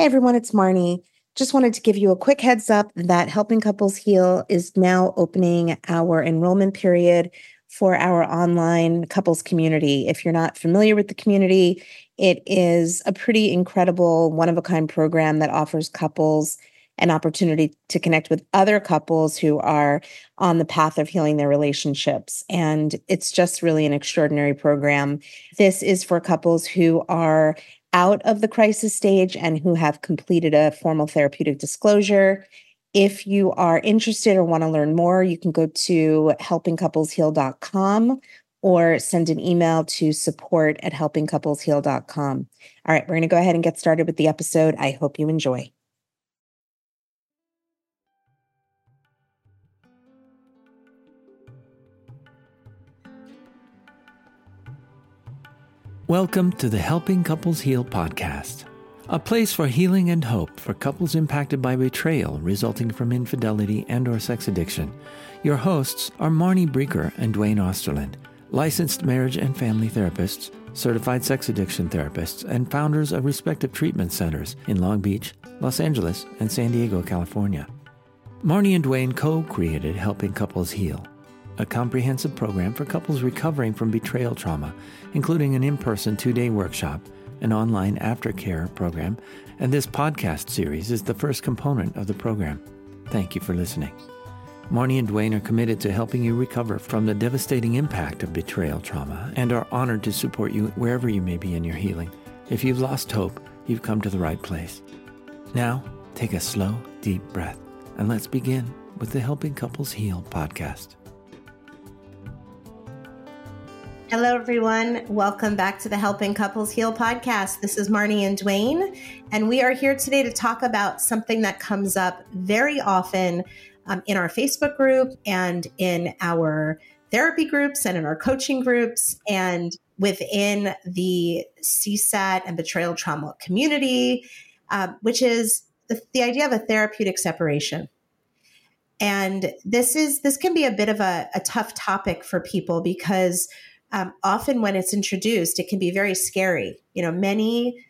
Hey everyone, it's Marnie. Just wanted to give you a quick heads up that Helping Couples Heal is now opening our enrollment period for our online couples community. If you're not familiar with the community, it is a pretty incredible, one-of-a-kind program that offers couples an opportunity to connect with other couples who are on the path of healing their relationships. And it's just really an extraordinary program. This is for couples who are out of the crisis stage and who have completed a formal therapeutic disclosure. If you are interested or want to learn more, you can go to helpingcouplesheal.com or send an email to support@helpingcouplesheal.com. All right, we're going to go ahead and get started with the episode. I hope you enjoy. Welcome to the Helping Couples Heal podcast, a place for healing and hope for couples impacted by betrayal resulting from infidelity and/or sex addiction. Your hosts are Marnie Breeker and Dwayne Osterland, licensed marriage and family therapists, certified sex addiction therapists, and founders of respective treatment centers in Long Beach, Los Angeles, and San Diego, California. Marnie and Dwayne co-created Helping Couples Heal, a comprehensive program for couples recovering from betrayal trauma, including an in-person 2-day workshop, an online aftercare program, and this podcast series is the first component of the program. Thank you for listening. Marnie and Dwayne are committed to helping you recover from the devastating impact of betrayal trauma and are honored to support you wherever you may be in your healing. If you've lost hope, you've come to the right place. Now, take a slow, deep breath, and let's begin with the Helping Couples Heal podcast. Hello, everyone. Welcome back to the Helping Couples Heal podcast. This is Marnie and Dwayne, and we are here today to talk about something that comes up very often in our Facebook group and in our therapy groups and in our coaching groups and within the CSAT and betrayal trauma community, which is the idea of a therapeutic separation. And this can be a bit of a tough topic for people because often when it's introduced, it can be very scary. You know, many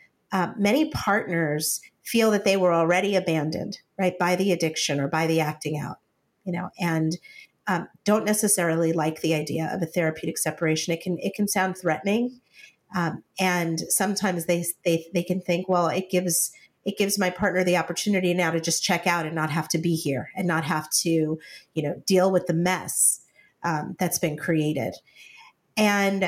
partners feel that they were already abandoned, right, by the addiction or by the acting out, and don't necessarily like the idea of a therapeutic separation. It can sound threatening, and sometimes they can think, well, it gives my partner the opportunity now to just check out and not have to be here and not have to, deal with the mess that's been created. And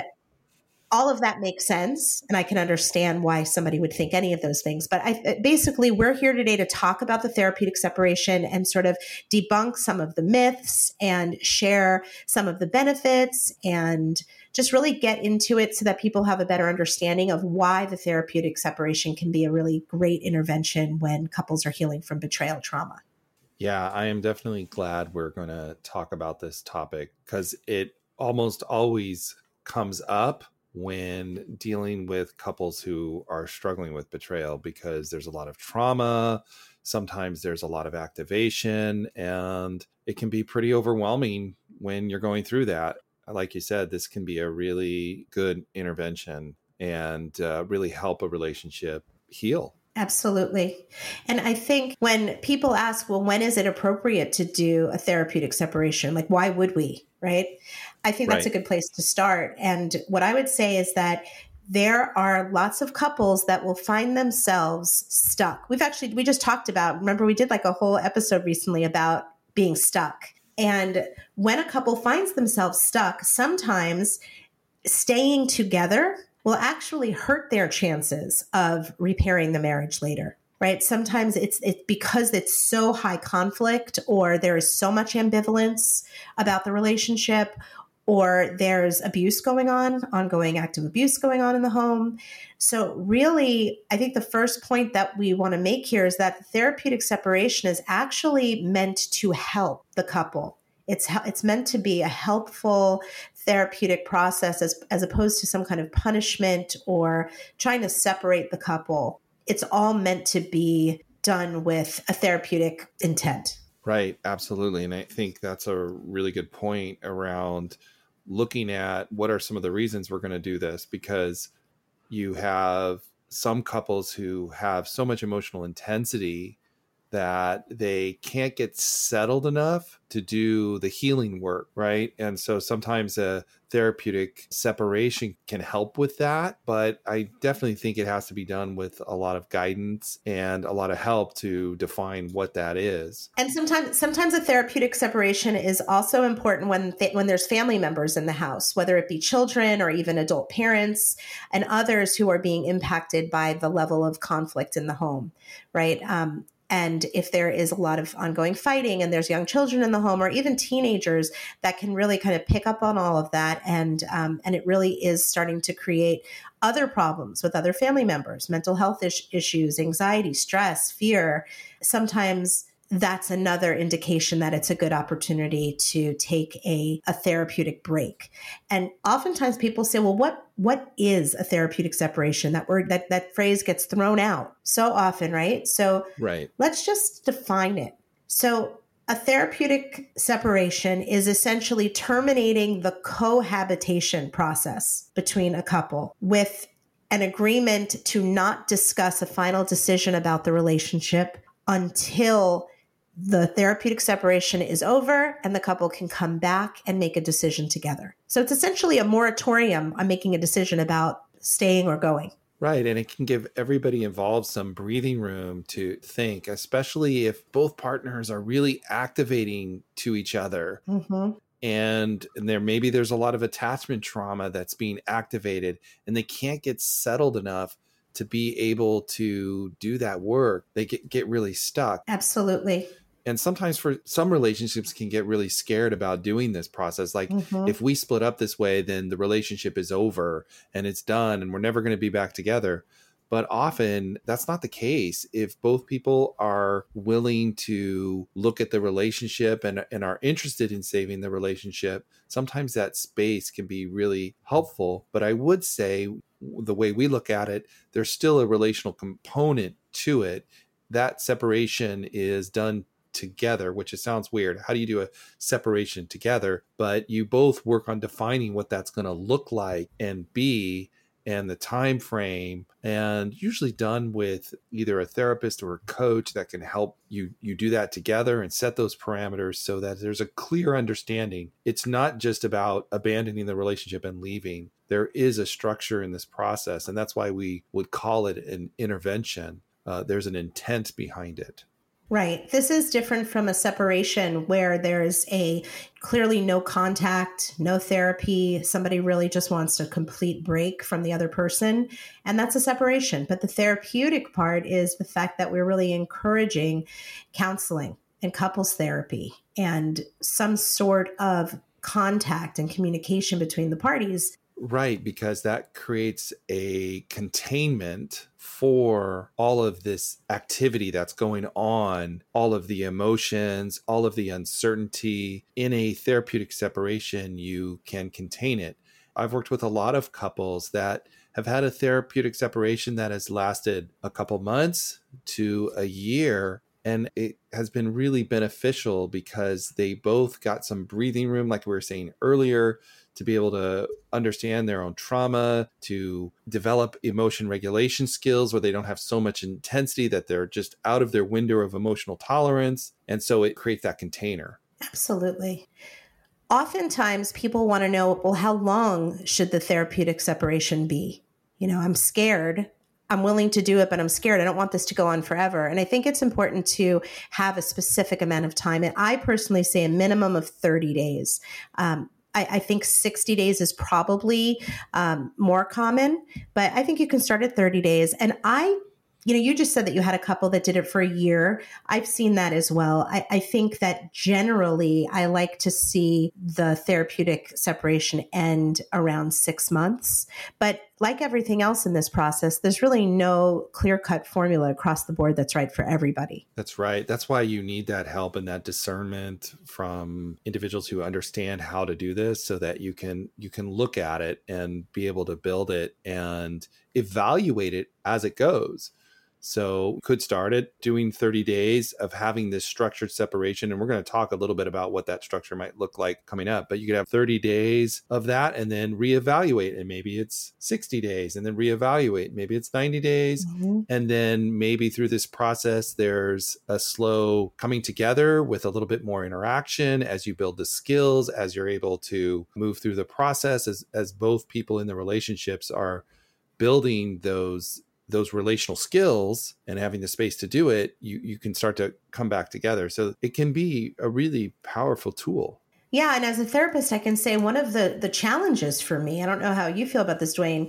all of that makes sense. And I can understand why somebody would think any of those things. But basically, we're here today to talk about the therapeutic separation and sort of debunk some of the myths and share some of the benefits and just really get into it so that people have a better understanding of why the therapeutic separation can be a really great intervention when couples are healing from betrayal trauma. Yeah, I am definitely glad we're going to talk about this topic because it almost always comes up when dealing with couples who are struggling with betrayal because there's a lot of trauma. Sometimes there's a lot of activation, and it can be pretty overwhelming when you're going through that. Like you said, this can be a really good intervention and really help a relationship heal. Absolutely. And I think when people ask, well, when is it appropriate to do a therapeutic separation? Like, why would we? Right? I think that's a good place to start. And what I would say is that there are lots of couples that will find themselves stuck. We just talked about, remember, we did like a whole episode recently about being stuck. And when a couple finds themselves stuck, sometimes staying together will actually hurt their chances of repairing the marriage later, right? Sometimes it's because it's so high conflict, or there is so much ambivalence about the relationship, or there's abuse going on, ongoing active abuse going on in the home. So really, I think the first point that we want to make here is that therapeutic separation is actually meant to help the couple. It's meant to be a helpful therapeutic process as opposed to some kind of punishment or trying to separate the couple. It's all meant to be done with a therapeutic intent. Right. Absolutely. And I think that's a really good point around looking at what are some of the reasons we're going to do this, because you have some couples who have so much emotional intensity that they can't get settled enough to do the healing work, right? And so sometimes a therapeutic separation can help with that, but I definitely think it has to be done with a lot of guidance and a lot of help to define what that is. And sometimes a therapeutic separation is also important when there's family members in the house, whether it be children or even adult parents and others who are being impacted by the level of conflict in the home, right? And if there is a lot of ongoing fighting and there's young children in the home or even teenagers, that can really kind of pick up on all of that. And it really is starting to create other problems with other family members, mental health issues, anxiety, stress, fear. Sometimes that's another indication that it's a good opportunity to take a therapeutic break. And oftentimes people say, well, what is a therapeutic separation? That word, that phrase gets thrown out so often, right? So right. Let's just define it. So a therapeutic separation is essentially terminating the cohabitation process between a couple with an agreement to not discuss a final decision about the relationship until the therapeutic separation is over and the couple can come back and make a decision together. So it's essentially a moratorium on making a decision about staying or going. Right. And it can give everybody involved some breathing room to think, especially if both partners are really activating to each other. Mm-hmm. And there's a lot of attachment trauma that's being activated and they can't get settled enough to be able to do that work. They get really stuck. Absolutely. And sometimes for some relationships can get really scared about doing this process. Like if we split up this way, then the relationship is over and it's done and we're never going to be back together. But often that's not the case. If both people are willing to look at the relationship and are interested in saving the relationship, sometimes that space can be really helpful. But I would say the way we look at it, there's still a relational component to it. That separation is done together, which it sounds weird. How do you do a separation together? But you both work on defining what that's going to look like and be, and the time frame, and usually done with either a therapist or a coach that can help you do that together and set those parameters so that there's a clear understanding. It's not just about abandoning the relationship and leaving. There is a structure in this process, and that's why we would call it an intervention. There's an intent behind it. Right. This is different from a separation where there's a clearly no contact, no therapy. Somebody really just wants a complete break from the other person. And that's a separation. But the therapeutic part is the fact that we're really encouraging counseling and couples therapy and some sort of contact and communication between the parties. Right, because that creates a containment for all of this activity that's going on, all of the emotions, all of the uncertainty. In a therapeutic separation, you can contain it. I've worked with a lot of couples that have had a therapeutic separation that has lasted a couple months to a year. And it has been really beneficial because they both got some breathing room, like we were saying earlier, to be able to understand their own trauma, to develop emotion regulation skills where they don't have so much intensity that they're just out of their window of emotional tolerance. And so it creates that container. Absolutely. Oftentimes people want to know, well, how long should the therapeutic separation be? You know, I'm scared. I'm willing to do it, but I'm scared. I don't want this to go on forever. And I think it's important to have a specific amount of time. And I personally say a minimum of 30 days. I think 60 days is probably more common, but I think you can start at 30 days. And you just said that you had a couple that did it for a year. I've seen that as well. I think that generally I like to see the therapeutic separation end around 6 months. But like everything else in this process, there's really no clear-cut formula across the board that's right for everybody. That's right. That's why you need that help and that discernment from individuals who understand how to do this so that you can look at it and be able to build it and evaluate it as it goes. So could start at doing 30 days of having this structured separation. And we're going to talk a little bit about what that structure might look like coming up. But you could have 30 days of that and then reevaluate. And maybe it's 60 days and then reevaluate. Maybe it's 90 days. Mm-hmm. And then maybe through this process, there's a slow coming together with a little bit more interaction as you build the skills, as you're able to move through the process, as both people in the relationships are building those relational skills and having the space to do it, you can start to come back together. So it can be a really powerful tool. Yeah. And as a therapist, I can say one of the challenges for me, I don't know how you feel about this, Dwayne,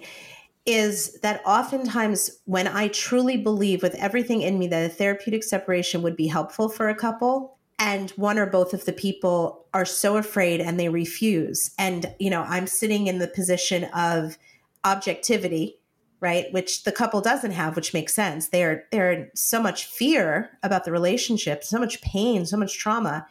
is that oftentimes when I truly believe with everything in me that a therapeutic separation would be helpful for a couple, and one or both of the people are so afraid and they refuse. And, I'm sitting in the position of objectivity, right? Which the couple doesn't have, which makes sense. They're in so much fear about the relationship, so much pain, so much trauma.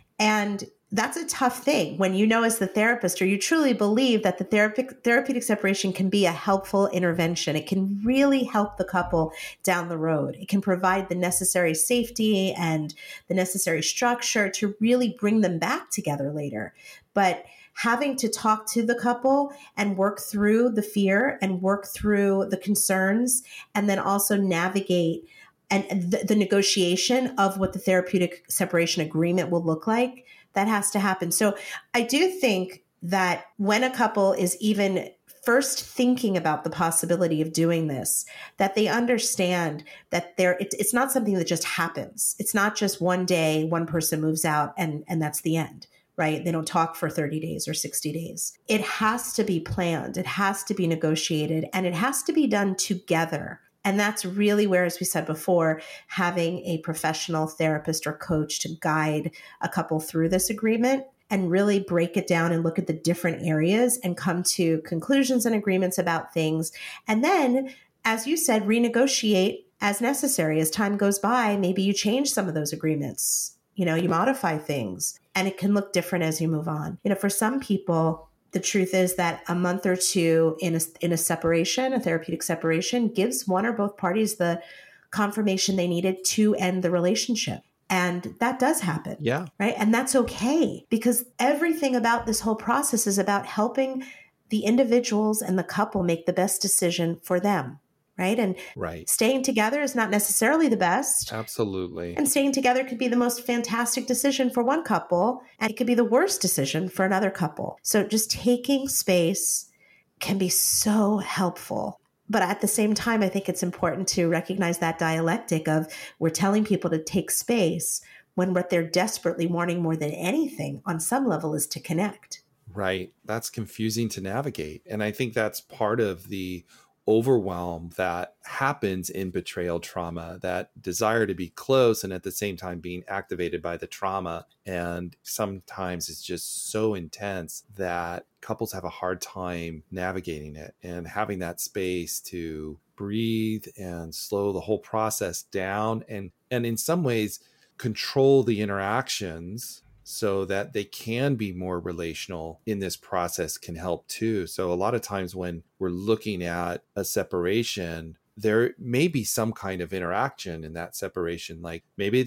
And that's a tough thing when as the therapist, or you truly believe that the therapeutic separation can be a helpful intervention. It can really help the couple down the road. It can provide the necessary safety and the necessary structure to really bring them back together later. But having to talk to the couple and work through the fear and work through the concerns, and then also navigate and the negotiation of what the therapeutic separation agreement will look like, that has to happen. So I do think that when a couple is even first thinking about the possibility of doing this, that they understand that it's not something that just happens. It's not just one day one person moves out and that's the end, right? They don't talk for 30 days or 60 days. It has to be planned. It has to be negotiated, and it has to be done together. And that's really where, as we said before, having a professional therapist or coach to guide a couple through this agreement and really break it down and look at the different areas and come to conclusions and agreements about things. And then, as you said, renegotiate as necessary. As time goes by, maybe you change some of those agreements, you modify things, and it can look different as you move on. For some people, the truth is that a month or two in a separation, a therapeutic separation, gives one or both parties the confirmation they needed to end the relationship. And that does happen. Yeah. Right. And that's okay, because everything about this whole process is about helping the individuals and the couple make the best decision for them. Right. And staying together is not necessarily the best. Absolutely. And staying together could be the most fantastic decision for one couple, and it could be the worst decision for another couple. So just taking space can be so helpful. But at the same time, I think it's important to recognize that dialectic of we're telling people to take space when what they're desperately wanting more than anything on some level is to connect. Right. That's confusing to navigate. And I think that's part of the overwhelm that happens in betrayal trauma, that desire to be close and at the same time being activated by the trauma. And sometimes it's just so intense that couples have a hard time navigating it and having that space to breathe and slow the whole process down and in some ways control the interactions so that they can be more relational in this process can help too. So a lot of times when we're looking at a separation, there may be some kind of interaction in that separation. Like maybe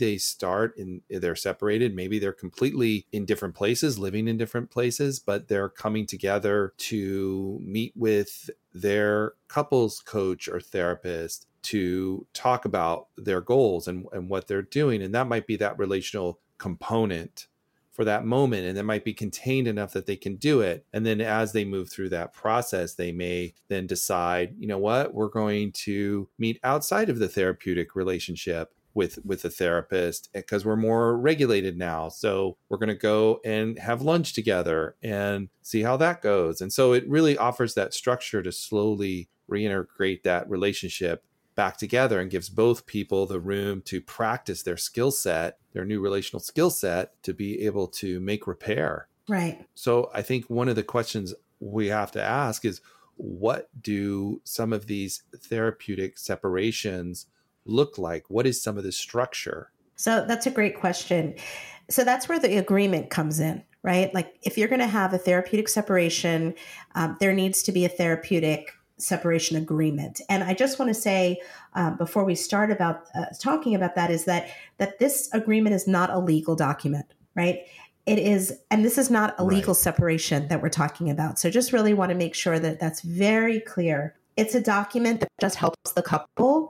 they're separated, maybe they're completely in different places, living in different places, but they're coming together to meet with their couples coach or therapist to talk about their goals and what they're doing. And that might be that relational component for that moment, and it might be contained enough that they can do it. And then as they move through that process, they may then decide, you know what, we're going to meet outside of the therapeutic relationship with a therapist because we're more regulated now. So we're going to go and have lunch together and see how that goes. And so it really offers that structure to slowly reintegrate that relationship back together and gives both people the room to practice their skill set, their new relational skill set, to be able to make repair. Right. So I think one of the questions we have to ask is, what do some of these therapeutic separations look like? What is some of the structure? So that's a great question. So that's where the agreement comes in, right? Like if you're going to have a therapeutic separation, there needs to be a therapeutic separation agreement. And I just want to say before we start about talking about that is that this agreement is not a legal document, right? It is, and this is not a legal separation that we're talking about. So just really want to make sure that that's very clear. It's a document that just helps the couple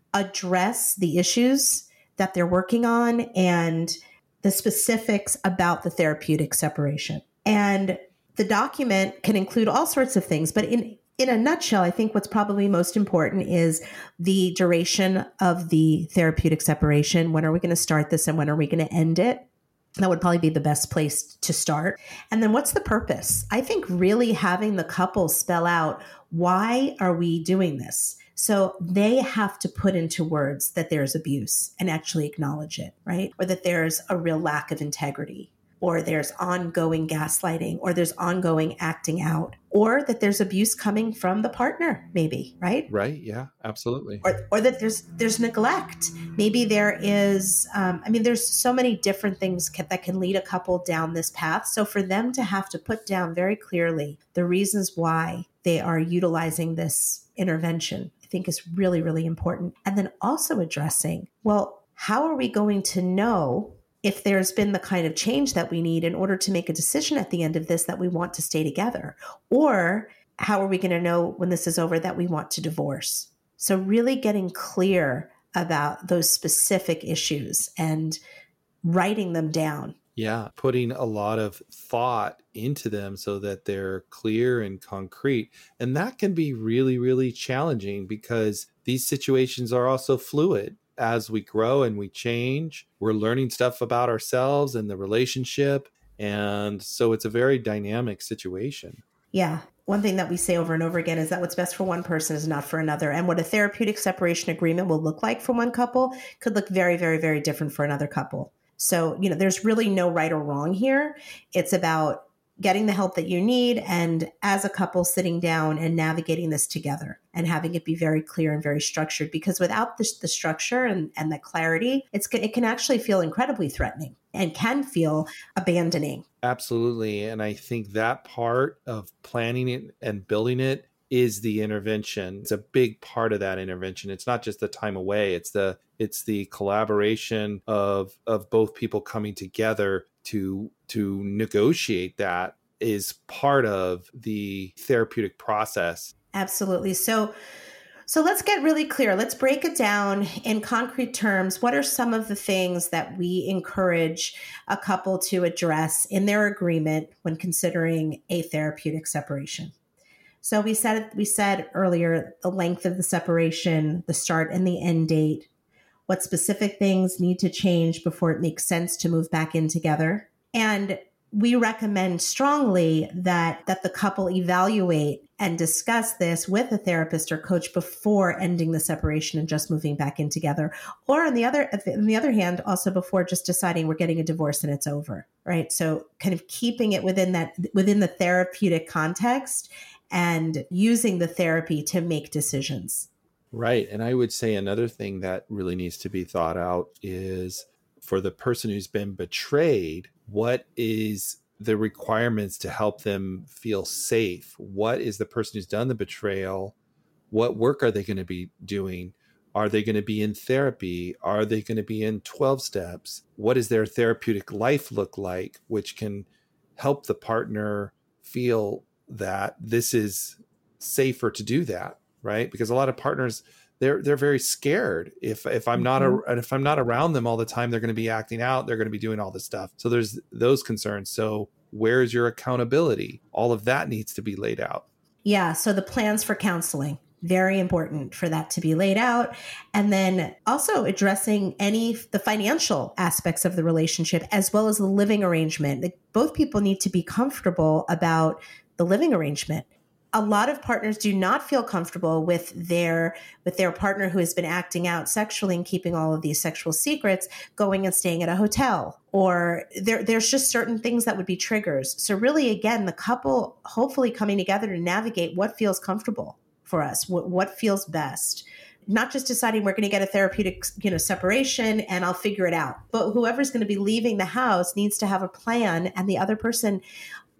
address the issues that they're working on and the specifics about the therapeutic separation. And the document can include all sorts of things, but in a nutshell, I think what's probably most important is the duration of the therapeutic separation. When are we going to start this and when are we going to end it? That would probably be the best place to start. And then what's the purpose? I think really having the couple spell out, why are we doing this? So they have to put into words that there's abuse and actually acknowledge it, right? Or that there's a real lack of integrity, or there's ongoing gaslighting, or there's ongoing acting out, or that there's abuse coming from the partner, maybe, right? Right. Yeah, absolutely. Or that there's neglect. Maybe there is, there's so many different things that can lead a couple down this path. So for them to have to put down very clearly the reasons why they are utilizing this intervention, I think is really, really important. And then also addressing, well, how are we going to know if there's been the kind of change that we need in order to make a decision at the end of this that we want to stay together? Or how are we going to know when this is over that we want to divorce? So really getting clear about those specific issues and writing them down. Yeah, putting a lot of thought into them so that they're clear and concrete. And that can be really, really challenging because these situations are also fluid. As we grow and we change, we're learning stuff about ourselves and the relationship. And so it's a very dynamic situation. Yeah. One thing that we say over and over again is that what's best for one person is not for another. And what a therapeutic separation agreement will look like for one couple could look very, very, very different for another couple. So, there's really no right or wrong here. It's about getting the help that you need and as a couple sitting down and navigating this together and having it be very clear and very structured, because without the structure and the clarity, it can actually feel incredibly threatening and can feel abandoning. Absolutely. And I think that part of planning it and building it is the intervention. It's a big part of that intervention. It's not just the time away. It's the collaboration of both people coming together to negotiate. That is part of the therapeutic process. Absolutely. So let's get really clear. Let's break it down in concrete terms. What are some of the things that we encourage a couple to address in their agreement when considering a therapeutic separation? So we said earlier, the length of the separation, the start and the end date, what specific things need to change before it makes sense to move back in together. And we recommend strongly that the couple evaluate and discuss this with a therapist or coach before ending the separation and just moving back in together. Or on the other hand, also before just deciding we're getting a divorce and it's over, right? So kind of keeping it within the therapeutic context and using the therapy to make decisions. Right. And I would say another thing that really needs to be thought out is for the person who's been betrayed, what is the requirements to help them feel safe? What is the person who's done the betrayal? What work are they going to be doing? Are they going to be in therapy? Are they going to be in 12 steps? What does their therapeutic life look like, which can help the partner feel that this is safer to do that, right? Because a lot of partners, they're very scared. If I'm not around them all the time, they're going to be acting out. They're going to be doing all this stuff. So there's those concerns. So where's your accountability? All of that needs to be laid out. Yeah. So the plans for counseling, very important for that to be laid out. And then also addressing the financial aspects of the relationship, as well as the living arrangement. Both people need to be comfortable about the living arrangement. A lot of partners do not feel comfortable with their partner who has been acting out sexually and keeping all of these sexual secrets, going and staying at a hotel, or there's just certain things that would be triggers. So really, again, the couple hopefully coming together to navigate what feels comfortable for us, what feels best. Not just deciding we're going to get a therapeutic, separation and I'll figure it out. But whoever's going to be leaving the house needs to have a plan, and the other person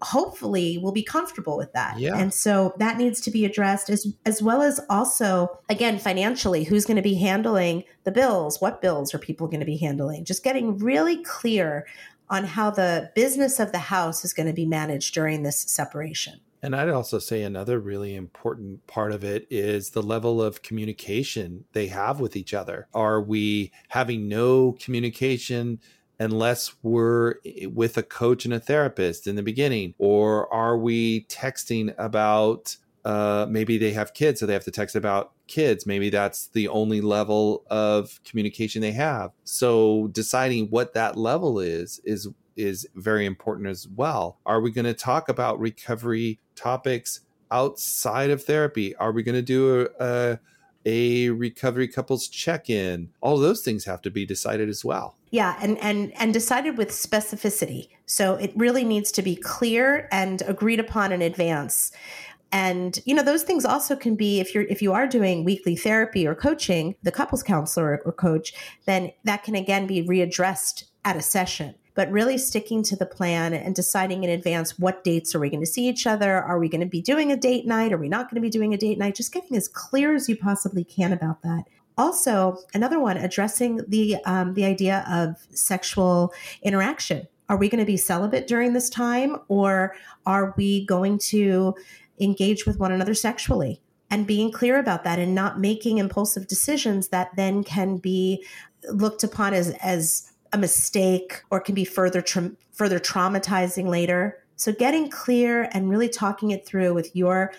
hopefully will be comfortable with that. Yeah. And so that needs to be addressed as well as also, again, financially, who's going to be handling the bills? What bills are people going to be handling? Just getting really clear on how the business of the house is going to be managed during this separation. And I'd also say another really important part of it is the level of communication they have with each other. Are we having no communication unless we're with a coach and a therapist in the beginning? Or are we texting about, maybe they have kids, so they have to text about kids. Maybe that's the only level of communication they have. So deciding what that level is very important as well. Are we going to talk about recovery topics outside of therapy? Are we going to do a recovery couples check-in? All of those things have to be decided as well. Yeah, and decided with specificity. So it really needs to be clear and agreed upon in advance. And, those things also can be, if you are doing weekly therapy or coaching, the couples counselor or coach, then that can again be readdressed at a session. But really sticking to the plan and deciding in advance, what dates are we going to see each other? Are we going to be doing a date night? Are we not going to be doing a date night? Just getting as clear as you possibly can about that. Also, another one, addressing the idea of sexual interaction. Are we going to be celibate during this time, or are we going to engage with one another sexually? And being clear about that and not making impulsive decisions that then can be looked upon as a mistake or can be further traumatizing later. So getting clear and really talking it through with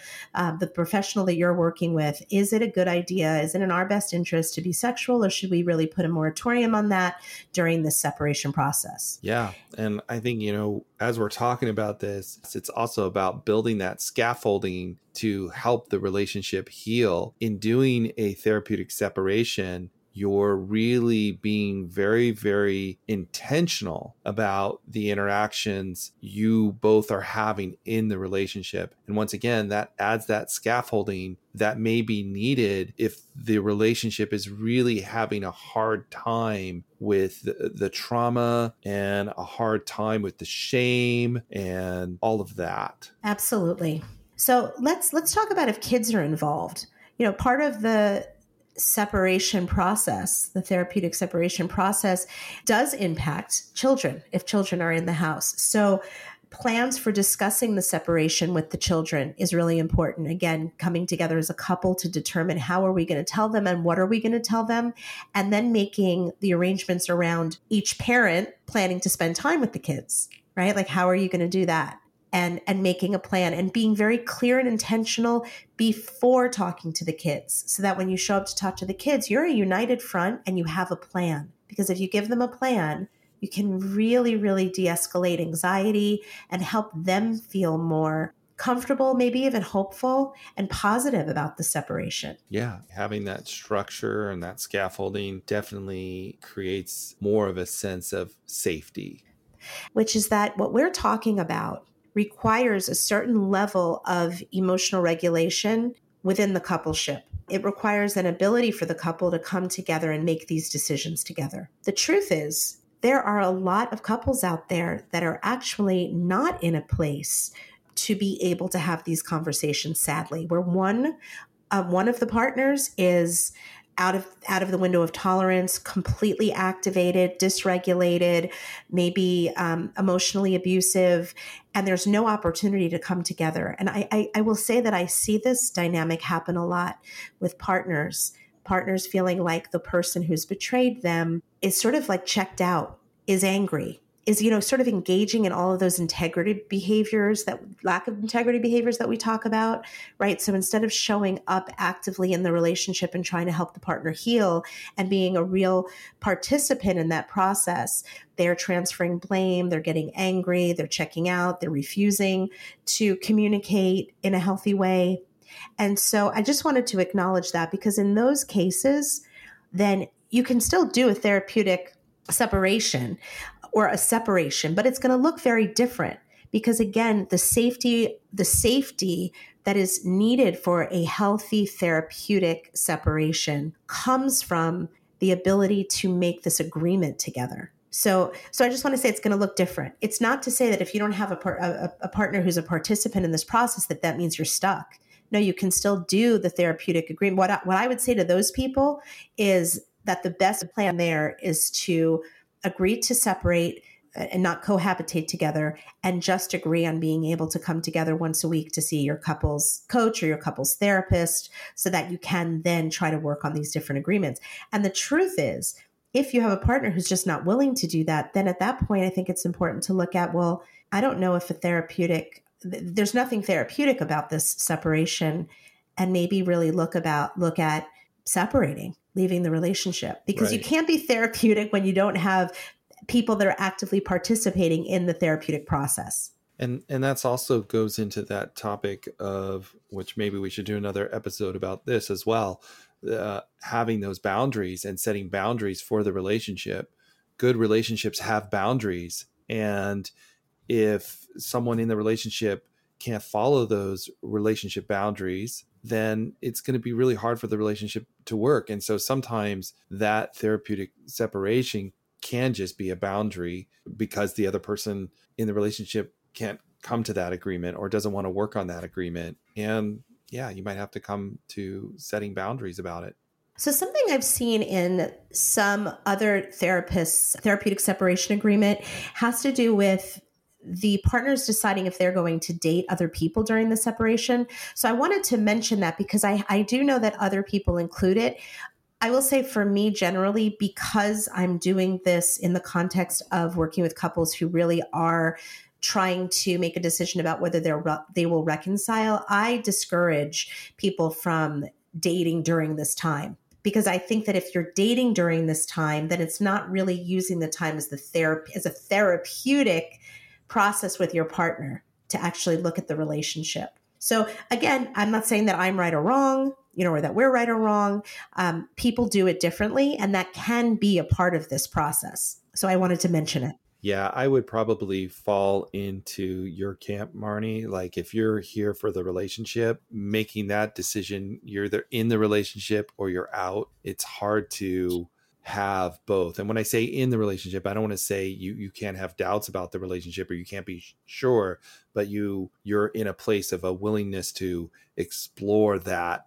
the professional that you're working with. Is it a good idea? Is it in our best interest to be sexual, or should we really put a moratorium on that during this separation process? Yeah. And I think, as we're talking about this, it's also about building that scaffolding to help the relationship heal. In doing a therapeutic separation, you're really being very, very intentional about the interactions you both are having in the relationship. And once again, that adds that scaffolding that may be needed if the relationship is really having a hard time with the trauma and a hard time with the shame and all of that. Absolutely. So let's talk about if kids are involved. Part of the separation process, the therapeutic separation process, does impact children if children are in the house. So plans for discussing the separation with the children is really important. Again, coming together as a couple to determine how are we going to tell them and what are we going to tell them, and then making the arrangements around each parent planning to spend time with the kids, right? Like, how are you going to do that? And making a plan and being very clear and intentional before talking to the kids, so that when you show up to talk to the kids, you're a united front and you have a plan. Because if you give them a plan, you can really, really de-escalate anxiety and help them feel more comfortable, maybe even hopeful and positive about the separation. Yeah, having that structure and that scaffolding definitely creates more of a sense of safety. Which is that what we're talking about requires a certain level of emotional regulation within the coupleship. It requires an ability for the couple to come together and make these decisions together. The truth is, there are a lot of couples out there that are actually not in a place to be able to have these conversations, sadly, where one of the partners is out of the window of tolerance, completely activated, dysregulated, maybe emotionally abusive, and there's no opportunity to come together. And I will say that I see this dynamic happen a lot with partners feeling like the person who's betrayed them is sort of like checked out, is angry, is, sort of engaging in all of those lack of integrity behaviors that we talk about, right? So instead of showing up actively in the relationship and trying to help the partner heal and being a real participant in that process, they're transferring blame, they're getting angry, they're checking out, they're refusing to communicate in a healthy way. And so I just wanted to acknowledge that, because in those cases, then you can still do a therapeutic separation or a separation, but it's going to look very different, because again, the safety that is needed for a healthy therapeutic separation comes from the ability to make this agreement together. So I just want to say it's going to look different. It's not to say that if you don't have a partner who's a participant in this process, that means you're stuck. No, you can still do the therapeutic agreement. What I would say to those people is that the best plan there is to agree to separate and not cohabitate together, and just agree on being able to come together once a week to see your couple's coach or your couple's therapist, so that you can then try to work on these different agreements. And the truth is, if you have a partner who's just not willing to do that, then at that point, I think it's important to look at, well, I don't know if there's nothing therapeutic about this separation, and maybe really look at separating, leaving the relationship, because Right. You can't be therapeutic when you don't have people that are actively participating in the therapeutic process. And that's also goes into that topic of, which maybe we should do another episode about this as well, having those boundaries and setting boundaries for the relationship. Good relationships have boundaries. And if someone in the relationship can't follow those relationship boundaries, then it's going to be really hard for the relationship to work. And so sometimes that therapeutic separation can just be a boundary because the other person in the relationship can't come to that agreement or doesn't want to work on that agreement. And yeah, you might have to come to setting boundaries about it. So something I've seen in some other therapists' therapeutic separation agreement has to do with the partners deciding if they're going to date other people during the separation. So I wanted to mention that because I do know that other people include it. I will say for me generally, because I'm doing this in the context of working with couples who really are trying to make a decision about whether they will reconcile, I discourage people from dating during this time. Because I think that if you're dating during this time, then it's not really using the time as a therapeutic process with your partner to actually look at the relationship. So again, I'm not saying that I'm right or wrong, or that we're right or wrong. People do it differently, and that can be a part of this process. So I wanted to mention it. Yeah, I would probably fall into your camp, Marnie. Like if you're here for the relationship, making that decision, you're either in the relationship or you're out. It's hard to have both. And when I say in the relationship, I don't want to say you can't have doubts about the relationship or you can't be sure, but you're in a place of a willingness to explore that.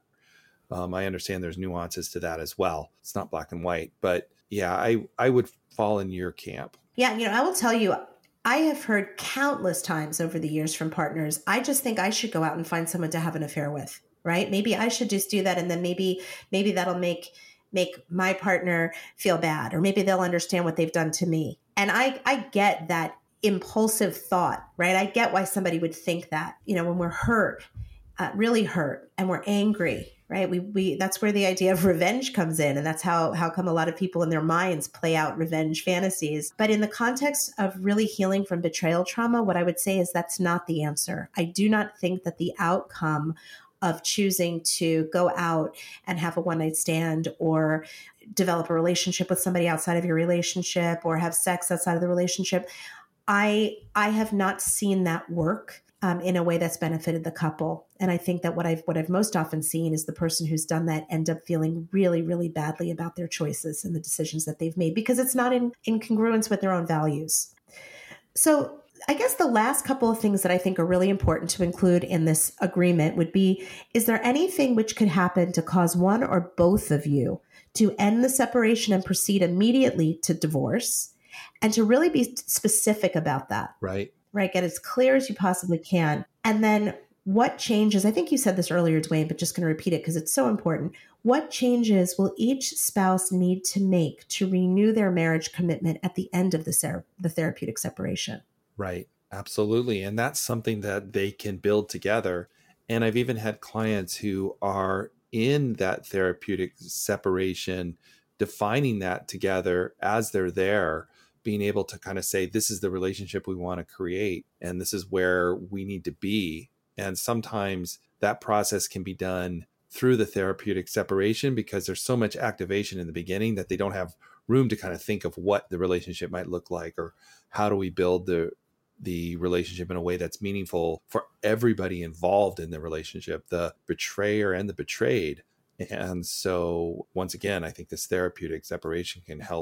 I understand there's nuances to that as well. It's not black and white, but yeah, I would fall in your camp. Yeah, I will tell you, I have heard countless times over the years from partners, I just think I should go out and find someone to have an affair with, right? Maybe I should just do that, and then maybe that'll make my partner feel bad, or maybe they'll understand what they've done to me. And I get that impulsive thought, right? I get why somebody would think that, when we're hurt, really hurt, and we're angry, right? We that's where the idea of revenge comes in. And that's how come a lot of people in their minds play out revenge fantasies. But in the context of really healing from betrayal trauma, what I would say is that's not the answer. I do not think that the outcome of choosing to go out and have a one-night stand or develop a relationship with somebody outside of your relationship or have sex outside of the relationship, I have not seen that work in a way that's benefited the couple. And I think that what I've most often seen is the person who's done that end up feeling really, really badly about their choices and the decisions that they've made, because it's not in congruence with their own values. So I guess the last couple of things that I think are really important to include in this agreement would be, is there anything which could happen to cause one or both of you to end the separation and proceed immediately to divorce, and to really be specific about that? Right. Get as clear as you possibly can. And then what changes, I think you said this earlier, Dwayne, but just going to repeat it because it's so important. What changes will each spouse need to make to renew their marriage commitment at the end of the therapeutic separation? Right. Absolutely. And that's something that they can build together. And I've even had clients who are in that therapeutic separation, defining that together as they're there, being able to kind of say, this is the relationship we want to create, and this is where we need to be. And sometimes that process can be done through the therapeutic separation because there's so much activation in the beginning that they don't have room to kind of think of what the relationship might look like, or how do we build the relationship in a way that's meaningful for everybody involved in the relationship, the betrayer and the betrayed. And so once again, I think this therapeutic separation can help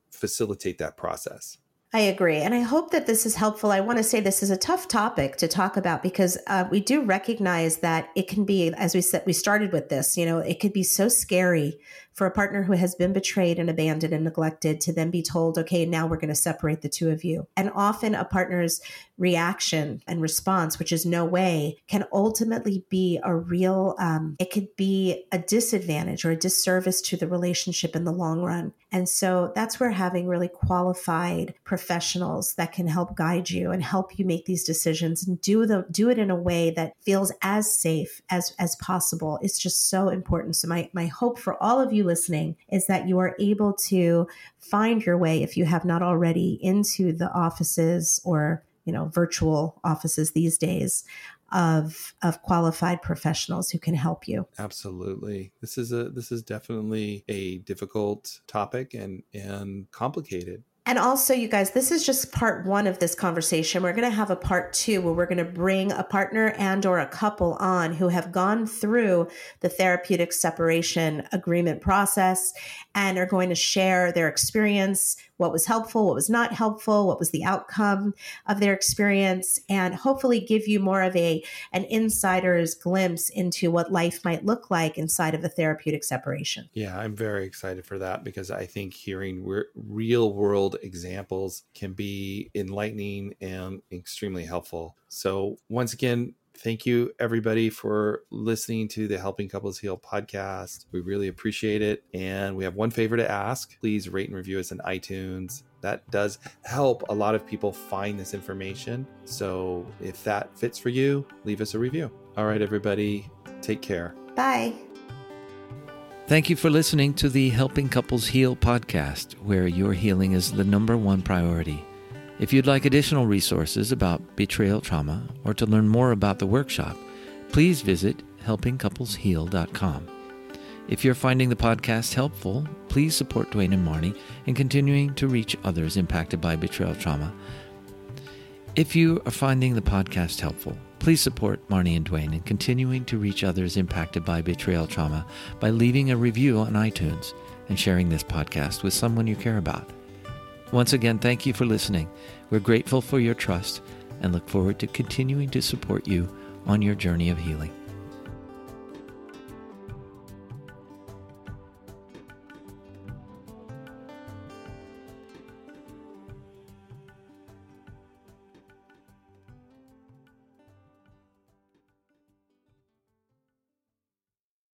facilitate that process. I agree. And I hope that this is helpful. I want to say this is a tough topic to talk about because we do recognize that it can be, as we said, we started with this, it could be so scary for a partner who has been betrayed and abandoned and neglected to then be told, okay, now we're going to separate the two of you. And often a partner's reaction and response, which is no way, can ultimately be a real, it could be a disadvantage or a disservice to the relationship in the long run. And so that's where having really qualified professionals that can help guide you and help you make these decisions and do it in a way that feels as safe as possible is just so important. So my hope for all of you listening is that you are able to find your way, if you have not already, into the offices or virtual offices these days of qualified professionals who can help you. Absolutely. This is definitely a difficult topic and complicated. And also, you guys, this is just part one of this conversation. We're going to have a part two where we're going to bring a partner and or a couple on who have gone through the therapeutic separation agreement process and are going to share their experience, what was helpful, what was not helpful, what was the outcome of their experience, and hopefully give you more of an insider's glimpse into what life might look like inside of a therapeutic separation. Yeah, I'm very excited for that because I think hearing real world examples can be enlightening and extremely helpful. So once again, thank you everybody for listening to the Helping Couples Heal podcast. We really appreciate it. And we have one favor to ask. Please rate and review us on iTunes. That does help a lot of people find this information. So if that fits for you, leave us a review. All right, everybody, take care. Bye. Thank you for listening to the Helping Couples Heal podcast, where your healing is the number one priority. If you'd like additional resources about betrayal trauma or to learn more about the workshop, please visit helpingcouplesheal.com. If you're finding the podcast helpful, please support Dwayne and Marnie in continuing to reach others impacted by betrayal trauma. If you are finding the podcast helpful, please support Marnie and Dwayne in continuing to reach others impacted by betrayal trauma by leaving a review on iTunes and sharing this podcast with someone you care about. Once again, thank you for listening. We're grateful for your trust and look forward to continuing to support you on your journey of healing.